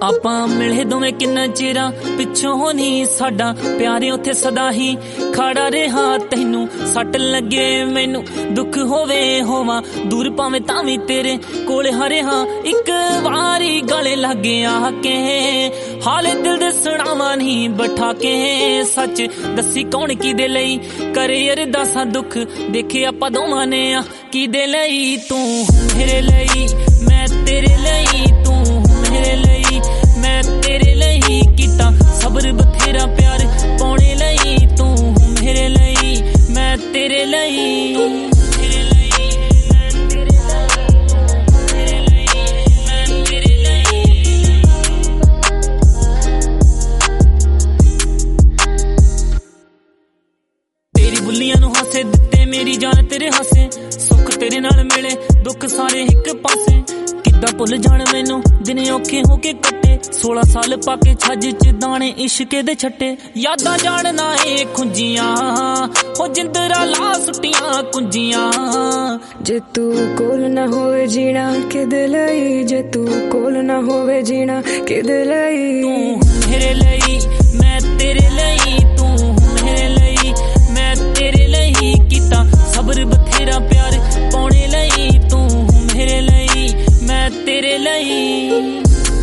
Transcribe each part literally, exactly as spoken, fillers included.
ਆਪਾਂ ਮਿਲੇ ਦੋਵੇਂ ਕਿੰਨਾ ਚਿਰਾਂ ਪਿੱਛੋਂ ਨੀ ਸਾਡਾ ਪਿਆਰੇ ਉੱਥੇ ਸਦਾ ਹੀ ਖੜਾ ਰਿਹਾ ਤੈਨੂੰ ਸੱਟ ਲੱਗੇ ਮੈਨੂੰ ਦੁੱਖ ਹੋਵੇ ਹੋਵਾਂ ਦੂਰ ਭਾਵੇਂ ਤਾਂ ਵੀ ਤੇਰੇ ਕੋਲ ਹਰੇ ਹਾਂ ਇੱਕ ਵਾਰੀ ਗਲੇ ਲੱਗੇ ਆ ਕੇ ਹਾਲੇ ਦਿਲ ਦੇ ਸੁਣਾਵਾਂ ਨਹੀਂ ਬਿਠਾ ਕੇ ਸੱਚ ਦੱਸੀ ਕੌਣ ਕਿਹਦੇ ਲਈ ਕਰੇ ਅਰਦਾਸਾਂ ਦੁੱਖ ਦੇਖੇ ਆਪਾਂ ਦੋਵਾਂ ਨੇ ਆ ਕਿਹਦੇ ਲਈ ਤੂੰ ਮੇਰੇ ਲਈ ਮੈਂ ਤੇਰੇ ਲਈ ਤੂੰ ਮੇਰੇ ਲਈ ਮੈਂ ਤੇਰੇ ਲਈ ਕੀਤਾ ਸਬਰ ਬਥੇਰਾ ਪਿਆਰ ਪਾਉਣੇ ਲਈ ਤੂੰ ਮੇਰੇ ਲਈ ਮੈਂ ਤੇਰੇ ਲਈ ਬੁੱਲੀਆਂ ਨੂੰ ਹਾਸੇ ਦਿੱਤੇ ਮੇਰੀ ਜਾਨ ਤੇਰੇ ਹਾਸੇ ਸੁੱਖ ਤੇਰੇ ਨਾਲ ਮਿਲੇ ਦੁੱਖ ਸਾਰੇ ਇੱਕ ਪਾਸੇ ਕਿੱਦਾਂ ਭੁੱਲ ਜਾਣ ਮੈਨੂੰ ਦਿਨ ਔਖੇ ਹੋ ਕੇ ਕੱਟੇ ਸੋਲਾਂ ਸਾਲ ਪਾ ਕੇ ਛੱਜ ਚ ਦਾਣੇ ਇਸ਼ਕੇ ਦੇ ਛੱਟੇ ਯਾਦਾਂ ਜਾਣਨਾ ਏ ਖੁੰਜੀਆਂ ਹੋ ਜਿੰਦਰਾ ਲਾ ਸੁੱਟੀਆਂ ਕੁੰਜੀਆਂ ਜੇ ਤੂੰ ਕੋਲ ਨਾ ਹੋਵੇ ਜੀਣਾ ਕਿਹਦੇ ਲਈ ਜੇ ਤੂੰ ਕੋਲ ਨਾ ਹੋਵੇ ਜੀਣਾ ਕਿਹਦੇ ਲਈ ਤੂੰ ਮੇਰੇ ਲਈ ਮੈਂ ਤੇਰੇ ਲਈ ਤੂੰ ਮੇਰੇ ਲਈ ਮੈਂ ਤੇਰੇ ਲਈ ਕੀਤਾ ਸਬਰ ਬਥੇਰਾ ਪਿਆਰ ਪਾਉਣੇ ਲਈ ਤੂੰ ਮੇਰੇ ਲਈ ਮੈਂ ਤੇਰੇ ਲਈ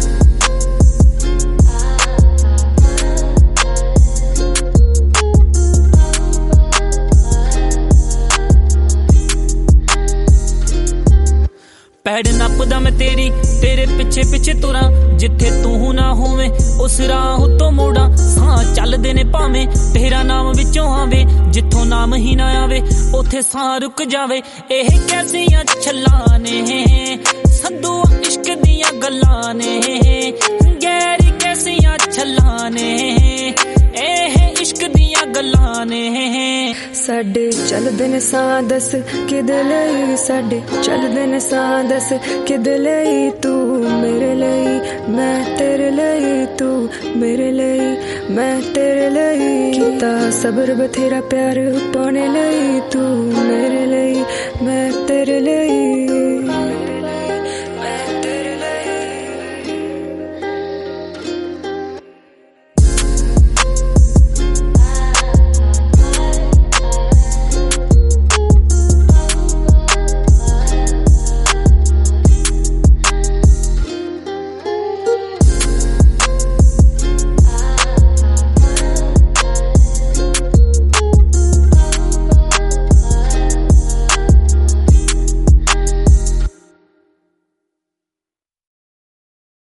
ਪੈੜ ਨੱਪਦਾ ਮੈਂ ਤੇਰੀ ਤੇਰੇ ਪਿੱਛੇ ਪਿੱਛੇ ਤੁਰਾਂ ਜਿੱਥੇ ਤੂੰ ਨਾ ਹੋਵੇਂ ਉਸ ਰਾਹ ਉੱਤੋਂ ਮੋੜਾਂ ਸਾਹ ਚੱਲਦੇ ਨੇ ਭਾਵੇਂ ਤੇਰਾ ਨਾਮ ਵਿੱਚੋਂ ਆਵੇ ਜਿੱਥੋਂ ਨਾਮ ਹੀ ਨਾ ਆਵੇ ਉੱਥੇ ਸਾਹ ਰੁਕ ਜਾਵੇ ਇਹ ਕੈਸੀਆਂ ਛੱਲਾਂ ਨੇ ਸੰਧੂ ਇਸ਼ਕ ਦੀਆਂ ਗੱਲਾਂ ਨੇ ਗੈਰੀ ਕੈਸੀਆਂ ਛੱਲਾਂ ਨੇ ਇਹ ਇਸ਼ਕ ਦੀਆਂ ਗੱਲਾਂ ਨੇ ਸਾਡੇ ਚੱਲਦੇ ਨੇ ਸਾਹ ਦੱਸ ਕਿਹਦੇ ਲਈ ਸਾਡੇ ਚੱਲਦੇ ਨੇ ਸਾਹ ਦੱਸ ਕਿਹਦੇ ਲਈ ਤੂੰ ਮੇਰੇ ਲਈ ਮੈਂ ਤੇਰੇ ਲਈ ਤੂੰ ਮੇਰੇ ਲਈ ਮੈਂ ਤੇਰੇ ਲਈ ਕੀਤਾ ਸਬਰ ਬਥੇਰਾ ਪਿਆਰ ਪਾਉਣੇ ਲਈ ਤੂੰ ਮੇਰੇ ਲਈ ਮੈਂ ਤੇਰੇ ਲਈ